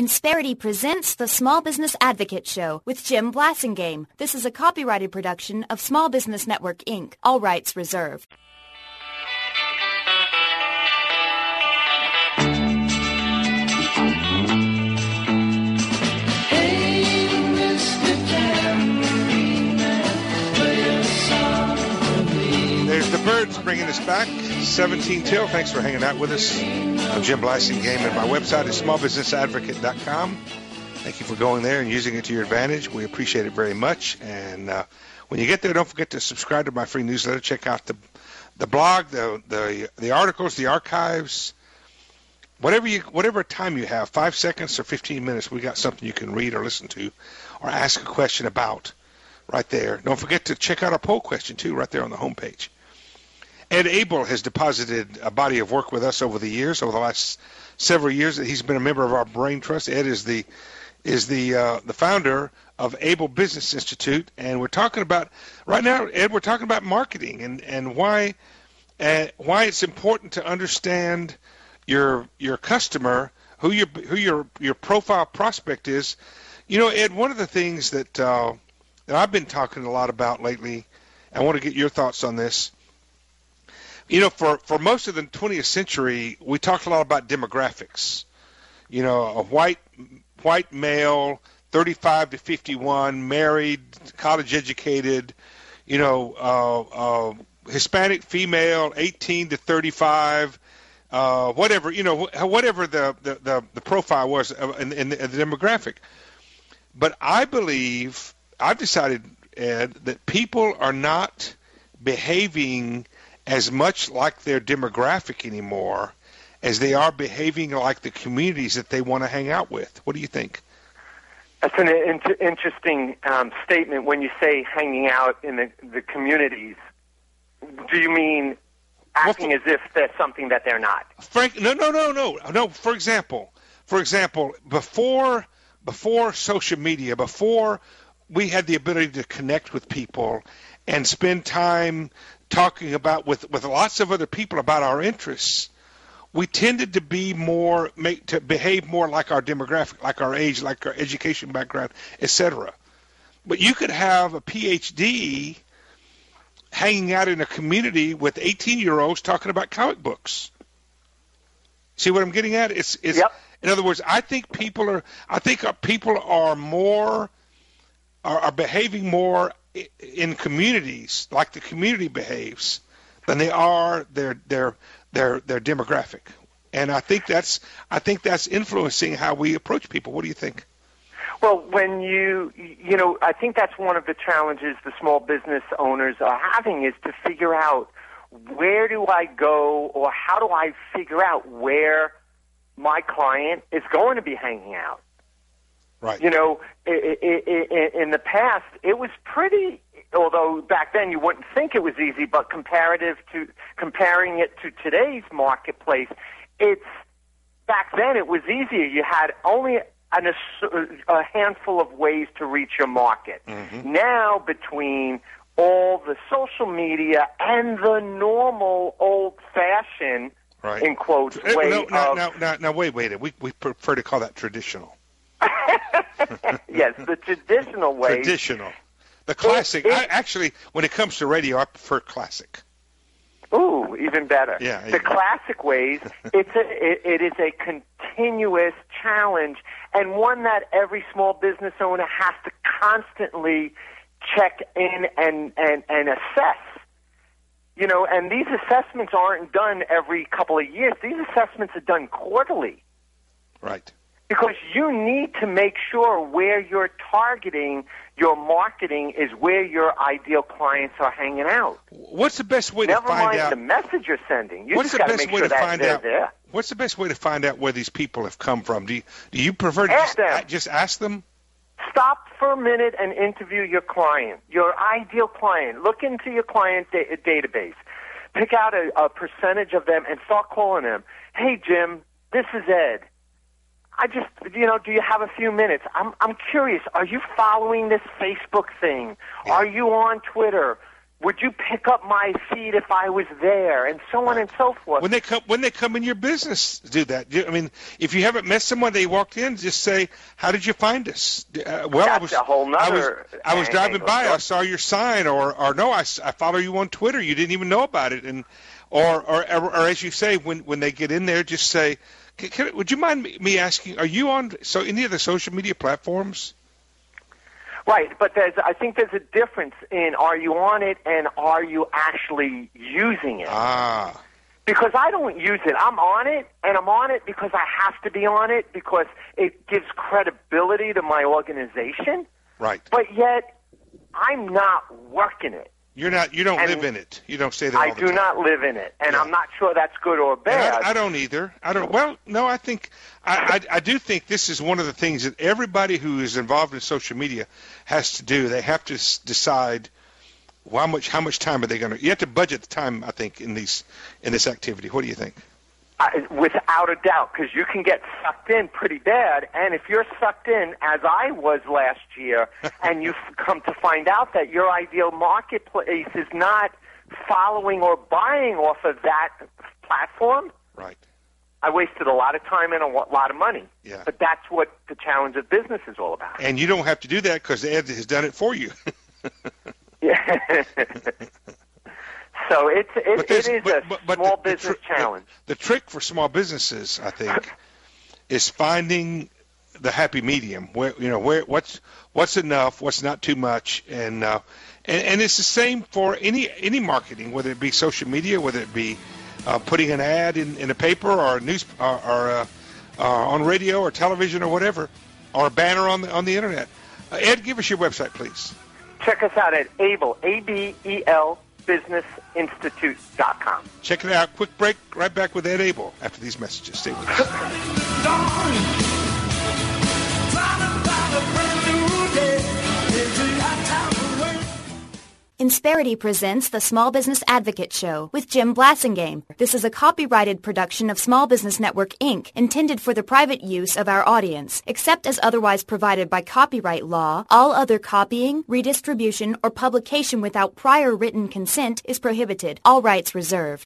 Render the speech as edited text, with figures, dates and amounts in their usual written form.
Insperity presents the Small Business Advocate Show with Jim Blasingame. This is a copyrighted production of Small Business Network, Inc. All rights reserved. There's the Birds bringing us back. 17 till. Thanks for hanging out with us. I'm Jim Blasingame, and my website is smallbusinessadvocate.com. Thank you for going there and using it to your advantage. We appreciate it very much. And when you get there, don't forget to subscribe to my free newsletter. Check out the blog, the articles, the archives, whatever time you have, 5 seconds or 15 minutes. We got something you can read or listen to, or ask a question about right there. Don't forget to check out our poll question too, right there on the homepage. Ed Abel has deposited a body of work with us over the last several years. He's been a member of our Brain Trust. Ed is the founder of Abel Business Institute, and we're talking about right now, Ed. We're talking about marketing and why it's important to understand your customer, who your profile prospect is. You know, Ed, one of the things that I've been talking a lot about lately, I want to get your thoughts on this. You know, for most of the 20th century, we talked a lot about demographics. You know, a white male, 35 to 51, married, college educated. You know, Hispanic female, 18 to 35. Whatever, you know, whatever the profile was in the demographic. But I believe, I've decided, Ed, that people are not behaving as much like their demographic anymore as they are behaving like the communities that they want to hang out with. What do you think? That's an interesting statement when you say hanging out in the communities. Do you mean acting as if they're something that they're not? Frank, no. For example, before social media, before we had the ability to connect with people and spend time talking about with lots of other people about our interests, we tended to behave more like our demographic, like our age, like our education background, etc. But you could have a PhD hanging out in a community with 18-year-olds talking about comic books. See what I'm getting at? It's yep. In other words, I think people are behaving more in communities like the community behaves than they are their demographic, and I think that's influencing how we approach people. What do you think? Well, when you know, I think that's one of the challenges the small business owners are having, is to figure out, where do I go, or how do I figure out where my client is going to be hanging out? Right. You know, in the past, it was pretty, although back then you wouldn't think it was easy, but comparing it to today's marketplace, back then it was easier. You had only a handful of ways to reach your market. Mm-hmm. Now, between all the social media and the normal old-fashioned, right, in quotes, way Now, wait. We prefer to call that traditional. Yes, the traditional way. Traditional. The classic. Actually, when it comes to radio, I prefer classic. Ooh, even better. Yeah, the classic ways, it is a continuous challenge, and one that every small business owner has to constantly check in and assess. You know, and these assessments aren't done every couple of years. These assessments are done quarterly. Right. Because you need to make sure where you're targeting your marketing is where your ideal clients are hanging out. What's the best way to find out? Never mind the message you're sending. You just got to make sure that they're there. What's the best way to find out where these people have come from? Do you prefer to just ask them? Stop for a minute and interview your client, your ideal client. Look into your client database. Pick out a percentage of them and start calling them. Hey, Jim, this is Ed. Do you have a few minutes? I'm curious. Are you following this Facebook thing? Yeah. Are you on Twitter? Would you pick up my feed if I was there? And so on and so forth. When they come in your business, do that. I mean, if you haven't met someone, they walked in, just say, "How did you find us?" That's a whole nother. I was driving by. I saw your sign, or no, I follow you on Twitter. You didn't even know about it, and or as you say, when they get in there, just say, "Would you mind me asking? Are you on any of the social media platforms?" Right, but I think there's a difference in are you on it and are you actually using it? Ah. Because I don't use it. I'm on it, and I'm on it because I have to be on it because it gives credibility to my organization. Right. But yet, I'm not working it. You don't live in it. You don't say that all the time. I do not live in it, and I'm not sure that's good or bad. I don't either. Well, no, I think I do think this is one of the things that everybody who is involved in social media has to do. They have to decide how much time are they going to. You have to budget the time, I think, in this activity. What do you think? Without a doubt, because you can get sucked in pretty bad, and if you're sucked in, as I was last year, and you've come to find out that your ideal marketplace is not following or buying off of that platform, right? I wasted a lot of time and a lot of money. Yeah. But that's what the challenge of business is all about. And you don't have to do that because Ed has done it for you. Yeah. So it is a small business challenge. The trick for small businesses, I think, is finding the happy medium. Where what's enough, what's not too much, and it's the same for any marketing, whether it be social media, whether it be putting an ad in a paper or a news or on radio or television or whatever, or a banner on the internet. Ed, give us your website, please. Check us out at ABEL, ABEL. businessinstitute.com. Check it out. Quick break. Right back with Ed Abel after these messages. Stay with us. Insperity presents the Small Business Advocate Show with Jim Blasingame. This is a copyrighted production of Small Business Network, Inc., intended for the private use of our audience. Except as otherwise provided by copyright law, all other copying, redistribution, or publication without prior written consent is prohibited. All rights reserved.